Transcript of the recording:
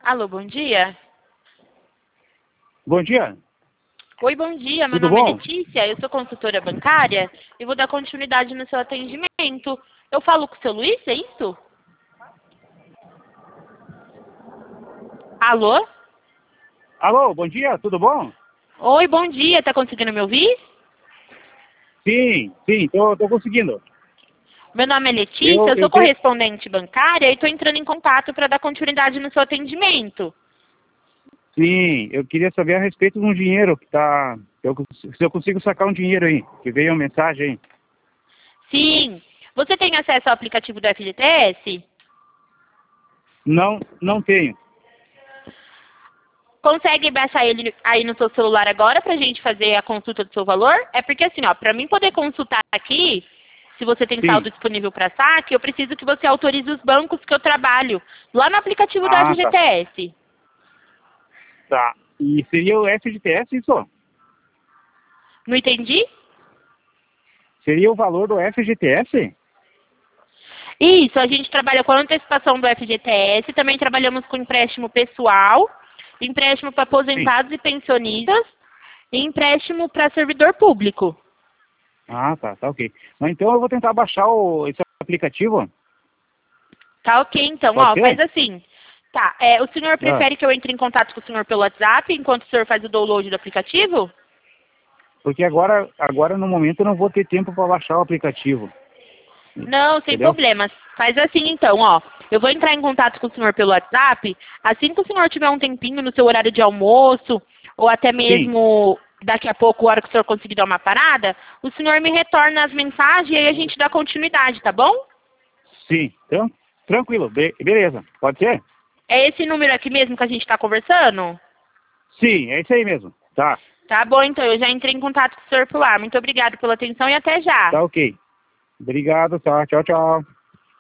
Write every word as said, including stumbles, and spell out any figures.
Alô, bom dia. Bom dia. Oi, bom dia. Meu Tudo nome é bom? Letícia, eu sou consultora bancária e vou dar continuidade no seu atendimento. Eu falo com o seu Luiz, é isso? Alô? Alô, bom dia, tudo bom? Oi, bom dia. Tá conseguindo me ouvir? Sim, sim, tô, tô conseguindo. Meu nome é Letícia, Eu, eu sou eu tenho... correspondente bancária e estou entrando em contato para dar continuidade no seu atendimento. Sim, eu queria saber a respeito de um dinheiro que tá... Eu, se eu consigo sacar um dinheiro aí, que veio uma mensagem aí. Sim. Você tem acesso ao aplicativo do F G T S? Não, não tenho. Consegue baixar ele aí no seu celular agora pra gente fazer a consulta do seu valor? É porque assim, ó, pra mim poder consultar aqui, se você tem Sim. saldo disponível para saque, eu preciso que você autorize os bancos que eu trabalho lá no aplicativo do Ah, tá, F G T S. tá. E seria o F G T S isso? Não entendi? Seria o valor do F G T S? Isso, a gente trabalha com a antecipação do F G T S, também trabalhamos com empréstimo pessoal, empréstimo para Sim. aposentados e pensionistas e empréstimo para servidor público. Ah, tá, tá ok. Mas então eu vou tentar baixar o, esse aplicativo. Tá ok, então, Pode ó, faz ser? assim. Tá, é, o senhor Ah, prefere que eu entre em contato com o senhor pelo WhatsApp enquanto o senhor faz o download do aplicativo? porque agora, agora no momento eu não vou ter tempo para baixar o aplicativo. Não, sem Entendeu? problemas. Faz assim então, ó. Eu vou entrar em contato com o senhor pelo WhatsApp. Assim que o senhor tiver um tempinho no seu horário de almoço, ou até Sim, mesmo daqui a pouco, a hora que o senhor conseguir dar uma parada, o senhor me retorna as mensagens e aí a gente dá continuidade, tá bom? sim. Então, tranquilo, be- beleza. Pode ser? É esse número aqui mesmo que a gente está conversando? Sim, é isso aí mesmo. Tá, Tá bom, então. Eu já entrei em contato com o senhor por lá. Muito obrigado pela atenção e até já. tá ok. Obrigado, tá. Tchau, tchau.